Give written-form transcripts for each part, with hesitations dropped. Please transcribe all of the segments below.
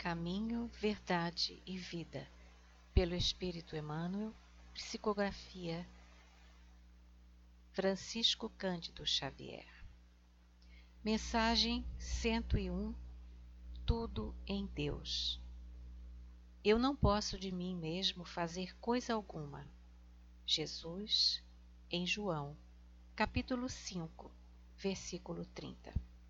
Caminho, Verdade e Vida, pelo Espírito Emmanuel, psicografia Francisco Cândido Xavier. Mensagem 101. Tudo em Deus. Eu não posso de mim mesmo fazer coisa alguma. Jesus, em João, capítulo 5, versículo 30.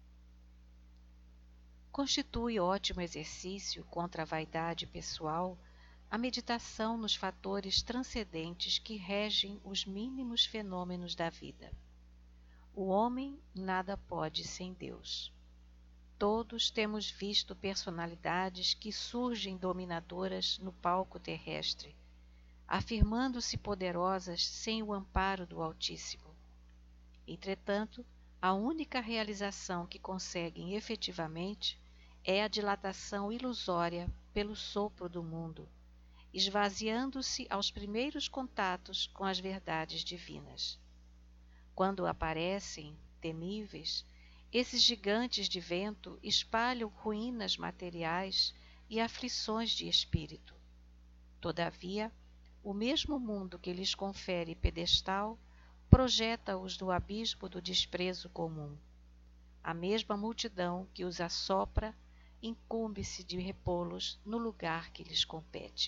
Constitui ótimo exercício contra a vaidade pessoal a meditação nos fatores transcendentes que regem os mínimos fenômenos da vida. O homem nada pode sem Deus. Todos temos visto personalidades que surgem dominadoras no palco terrestre, afirmando-se poderosas sem o amparo do Altíssimo. Entretanto, a única realização que conseguem efetivamente é a dilatação ilusória pelo sopro do mundo, esvaziando-se aos primeiros contatos com as verdades divinas. Quando aparecem, temíveis, esses gigantes de vento espalham ruínas materiais e aflições de espírito. Todavia, o mesmo mundo que lhes confere pedestal projeta-os do abismo do desprezo comum. A mesma multidão que os assopra incumbe-se de repô-los no lugar que lhes compete.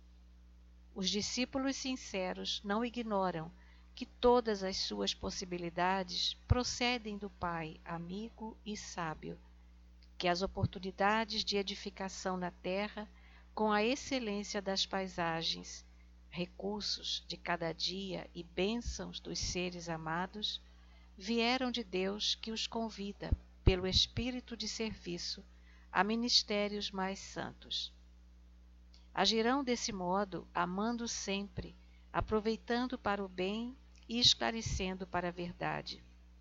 Os discípulos sinceros não ignoram que todas as suas possibilidades procedem do Pai amigo e sábio, que as oportunidades de edificação na terra, com a excelência das paisagens, recursos de cada dia e bênçãos dos seres amados, vieram de Deus que os convida, pelo espírito de serviço, a ministérios mais santos. Agirão desse modo, amando sempre, aproveitando para o bem e esclarecendo para a verdade,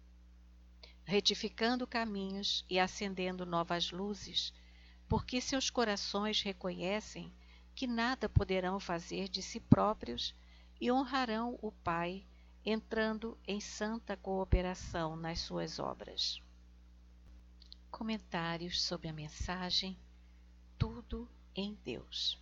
retificando caminhos e acendendo novas luzes, porque seus corações reconhecem que nada poderão fazer de si próprios e honrarão o Pai, entrando em santa cooperação nas suas obras. Comentários sobre a mensagem Tudo em Deus.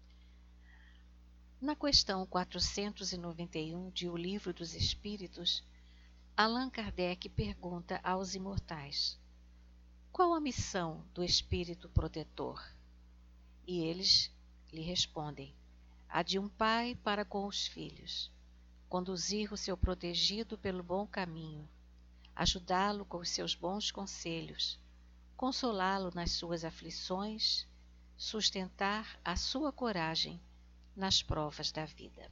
Na questão 491 de O Livro dos Espíritos, Allan Kardec pergunta aos imortais: qual a missão do Espírito Protetor? E eles lhe respondem: a de um pai para com os filhos, conduzir o seu protegido pelo bom caminho, ajudá-lo com os seus bons conselhos, consolá-lo nas suas aflições, sustentar a sua coragem nas provas da vida.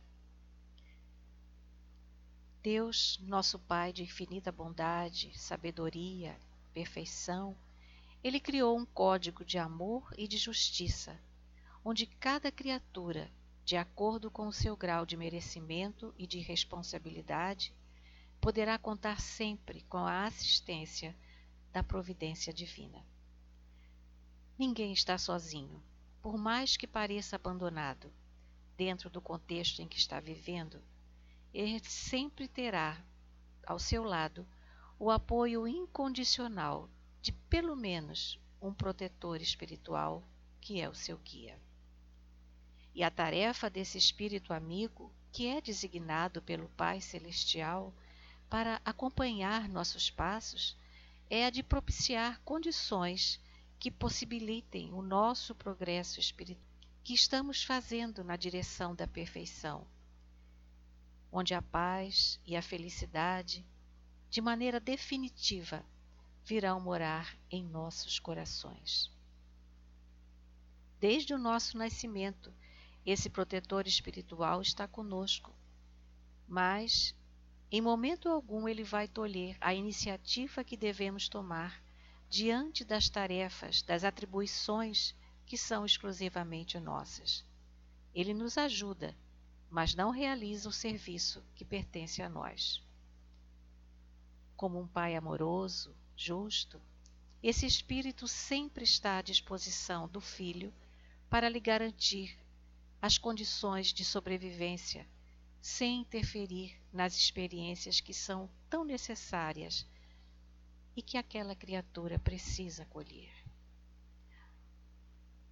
Deus, nosso Pai de infinita bondade, sabedoria, perfeição, Ele criou um código de amor e de justiça, onde cada criatura, de acordo com o seu grau de merecimento e de responsabilidade, poderá contar sempre com a assistência da providência divina. Ninguém está sozinho, por mais que pareça abandonado, dentro do contexto em que está vivendo. Ele sempre terá, ao seu lado, o apoio incondicional de pelo menos um protetor espiritual, que é o seu guia. E a tarefa desse espírito amigo, que é designado pelo Pai Celestial para acompanhar nossos passos, é a de propiciar condições que possibilitem o nosso progresso espiritual, que estamos fazendo na direção da perfeição, onde a paz e a felicidade, de maneira definitiva, virão morar em nossos corações. Desde o nosso nascimento, esse protetor espiritual está conosco, mas em momento algum ele vai tolher a iniciativa que devemos tomar diante das tarefas, das atribuições que são exclusivamente nossas. Ele nos ajuda, mas não realiza o serviço que pertence a nós. Como um pai amoroso, justo, esse espírito sempre está à disposição do filho para lhe garantir as condições de sobrevivência, sem interferir nas experiências que são tão necessárias e que aquela criatura precisa colher.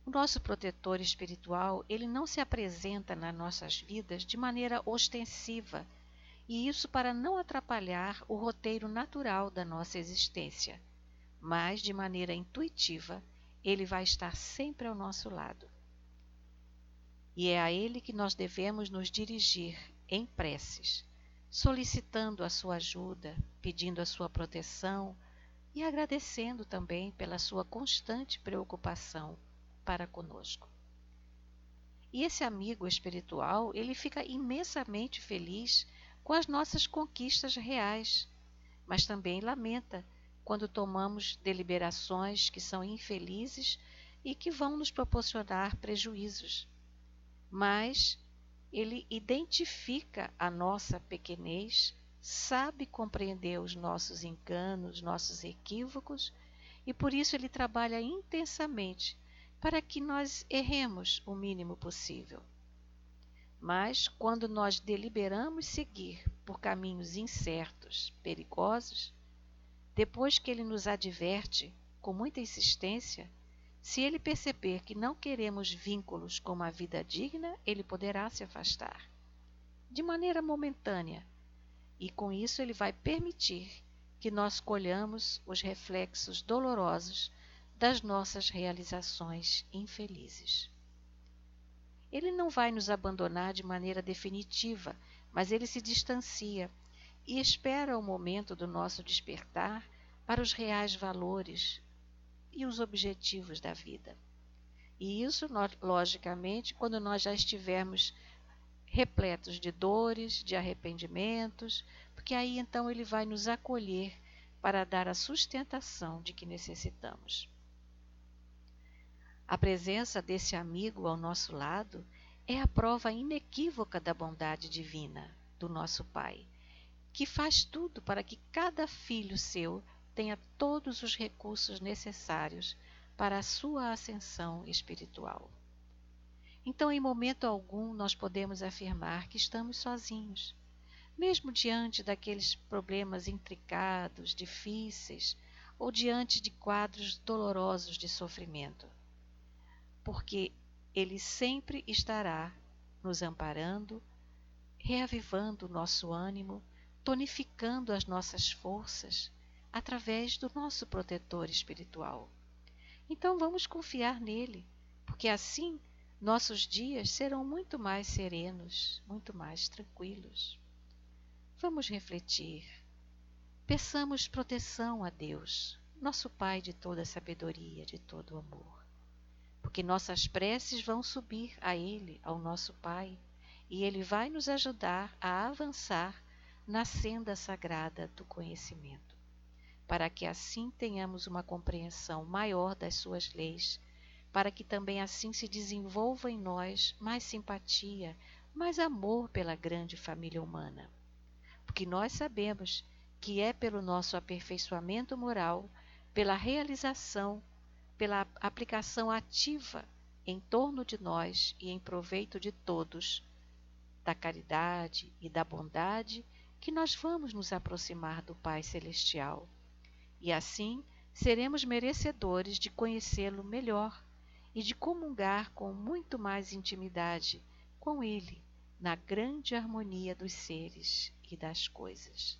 O nosso protetor espiritual, ele não se apresenta nas nossas vidas de maneira ostensiva, e isso para não atrapalhar o roteiro natural da nossa existência, mas de maneira intuitiva, ele vai estar sempre ao nosso lado. E é a ele que nós devemos nos dirigir em preces, solicitando a sua ajuda, pedindo a sua proteção e agradecendo também pela sua constante preocupação para conosco. E esse amigo espiritual, ele fica imensamente feliz com as nossas conquistas reais, mas também lamenta quando tomamos deliberações que são infelizes e que vão nos proporcionar prejuízos. Mas ele identifica a nossa pequenez, sabe compreender os nossos enganos, nossos equívocos, e por isso ele trabalha intensamente para que nós erremos o mínimo possível. Mas quando nós deliberamos seguir por caminhos incertos, perigosos, depois que ele nos adverte com muita insistência, se ele perceber que não queremos vínculos com uma vida digna, ele poderá se afastar, de maneira momentânea, e com isso ele vai permitir que nós colhamos os reflexos dolorosos das nossas realizações infelizes. Ele não vai nos abandonar de maneira definitiva, mas ele se distancia e espera o momento do nosso despertar para os reais valores e os objetivos da vida. E isso, logicamente, quando nós já estivermos repletos de dores, de arrependimentos, porque aí então ele vai nos acolher para dar a sustentação de que necessitamos. A presença desse amigo ao nosso lado é a prova inequívoca da bondade divina do nosso Pai, que faz tudo para que cada filho seu tenha todos os recursos necessários para a sua ascensão espiritual. Então, em momento algum, nós podemos afirmar que estamos sozinhos, mesmo diante daqueles problemas intricados, difíceis, ou diante de quadros dolorosos de sofrimento, porque Ele sempre estará nos amparando, reavivando o nosso ânimo, tonificando as nossas forças, através do nosso protetor espiritual. Então vamos confiar nele, porque assim nossos dias serão muito mais serenos, muito mais tranquilos. Vamos refletir. Peçamos proteção a Deus, nosso Pai de toda sabedoria, de todo amor. Porque nossas preces vão subir a Ele, ao nosso Pai, e Ele vai nos ajudar a avançar na senda sagrada do conhecimento, para que assim tenhamos uma compreensão maior das suas leis, para que também assim se desenvolva em nós mais simpatia, mais amor pela grande família humana. Porque nós sabemos que é pelo nosso aperfeiçoamento moral, pela realização, pela aplicação ativa em torno de nós e em proveito de todos, da caridade e da bondade, que nós vamos nos aproximar do Pai Celestial. E assim seremos merecedores de conhecê-lo melhor e de comungar com muito mais intimidade com Ele, na grande harmonia dos seres e das coisas.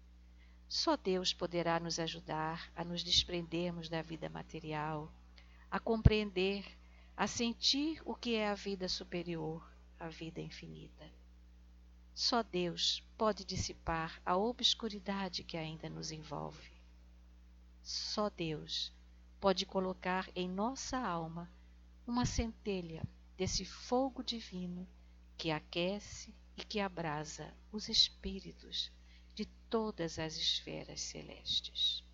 Só Deus poderá nos ajudar a nos desprendermos da vida material, a compreender, a sentir o que é a vida superior, a vida infinita. Só Deus pode dissipar a obscuridade que ainda nos envolve. Só Deus pode colocar em nossa alma uma centelha desse fogo divino que aquece e que abrasa os espíritos de todas as esferas celestes.